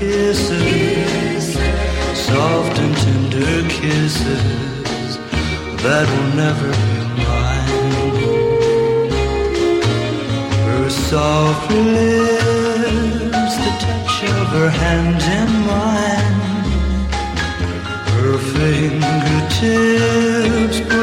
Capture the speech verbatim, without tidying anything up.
kisses, soft and tender kisses that will never be mine. Her soft lips, the touch of her hand in mine, her fingertips